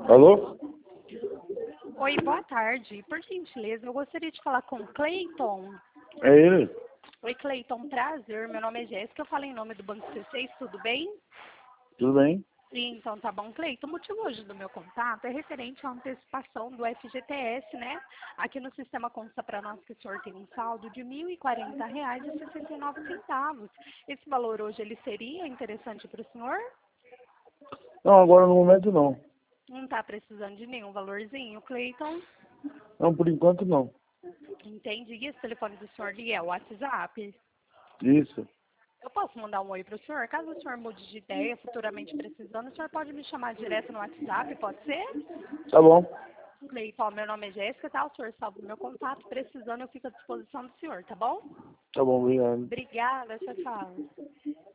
Alô? Oi, boa tarde. Por gentileza, eu gostaria de falar com o Cleiton. É ele? Oi, Cleiton, prazer. Meu nome é Jéssica, eu falo em nome do Banco C6, tudo bem? Tudo bem? Sim, então tá bom, Cleiton. O motivo hoje do meu contato é referente à antecipação do FGTS, né? Aqui no sistema consta para nós que o senhor tem um saldo de R$ 1.040,69. Esse valor hoje, ele seria interessante para o senhor? Não, agora no momento não. Não está precisando de nenhum valorzinho, Cleiton? Não, por enquanto não. Entendi. E esse telefone do senhor é o WhatsApp? Isso. Eu posso mandar um oi para o senhor? Caso o senhor mude de ideia, futuramente precisando, o senhor pode me chamar direto no WhatsApp, pode ser? Tá bom. Cleiton, meu nome é Jéssica, tá? O senhor salva o meu contato. Precisando, eu fico à disposição do senhor, tá bom? Tá bom, obrigado. Obrigada, tchau, tchau.